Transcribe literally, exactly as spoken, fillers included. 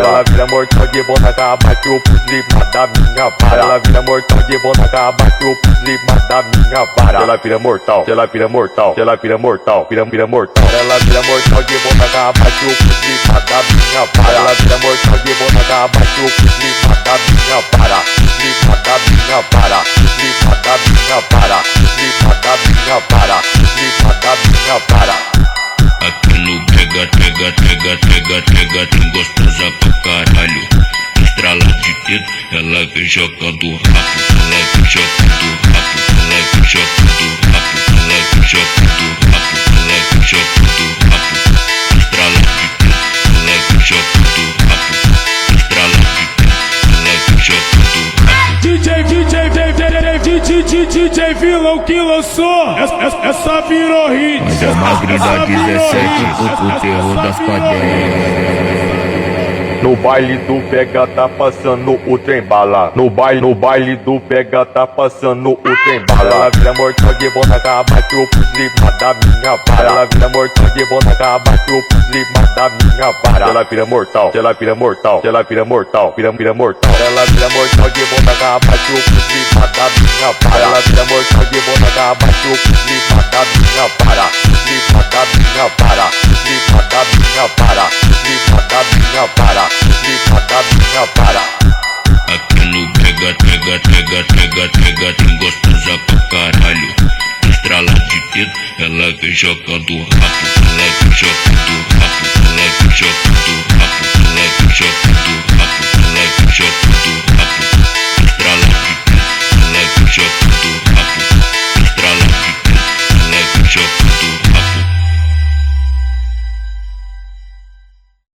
Ela vira mortal de bota abate o pulso da minha vara. Ela vira mortal de bota abate o pulso da minha vara. Ela vira mortal, ela vira mortal, ela vira mortal, vira vira mortal. Ela vira mortal de bota abate o pulso da minha vara. Ela vira mortal de bota abate o pulso da minha vara. Pulso da minha vara, pulso da minha vara, pulso da minha vara, pulso da minha vara. Aqui no pega, pega, pega, pega, pega, tem gostosa pra caralho. Estrala de dedo, ela vem jogando rabo, ela vem jogando rabo, ela vem jogando rabo, ela vem jogando rabo, ela vem jogando rabo. Estrala de dedo, ela vem jogando rabo, estrala de dedo, ela vem jogando rabo. D J, D J, D J, D J, D J Vilão que lançou, essa, essa virou hit. Mas é magrinha da dezessete, o terror das padeiras. No baile do pega tá passando o trem bala. No baile, no baile do pega tá passando o trem bala. Ela vira mortal de bota abate o pulso da minha vara. Ela vira mortal de bota abate o pulso da minha vara. Ela vira mortal, ela vira mortal, ela vira mortal, vira vira mortal. Ela vira mortal de bota abate o pulso da minha vara. Ela vira mortal de bota abate o pulso da minha vara. Pulso da minha vara, pulso da minha vara, pulso da minha vara. Da minha vara. Aqui no pega, pega, pega, pega, pega, tem gostosa pra caralho. Estrala de dedo, ela vem jogando rabo, ela vem jogando rabo, ela vem jogando